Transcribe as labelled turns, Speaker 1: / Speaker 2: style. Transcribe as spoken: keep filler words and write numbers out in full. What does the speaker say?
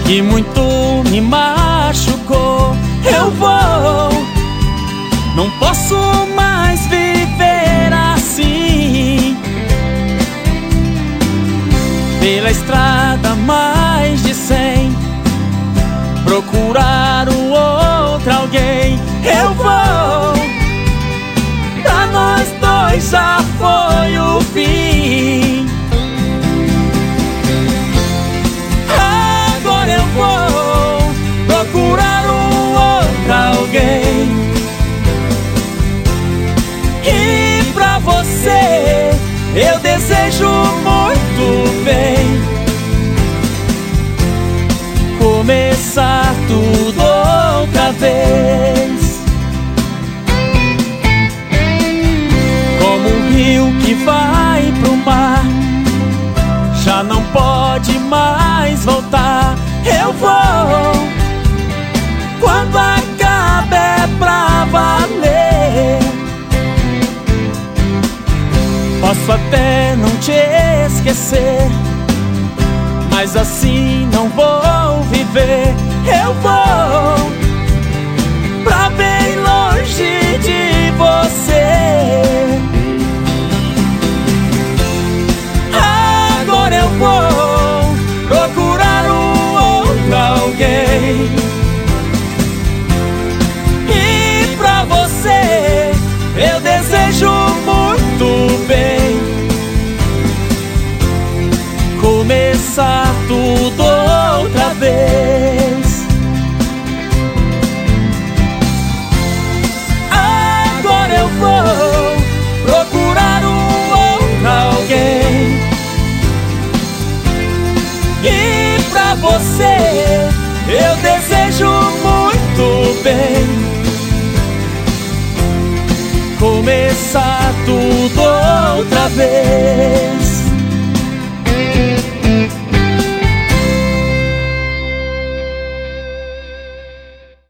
Speaker 1: que muito me machucou. Eu vou, não posso mais viver assim. Pela estrada mais de cem, procurar um outro alguém. Eu vou, pra nós dois já foi o fim. Agora eu vou procurar um outro alguém. E pra você eu desejo muito bem. Começar tudo outra vez. Como um rio que vai pro mar, já não pode mais voltar. Eu vou, quando acaba é pra valer. Posso até não te esquecer, mas assim não vou viver. Eu vou pra bem longe de você. Agora eu vou procurar um outro alguém. E pra você eu desejo muito bem. Começar tudo outra vez. Agora eu vou procurar um outro alguém. E pra você eu desejo muito bem. Começar tudo outra vez.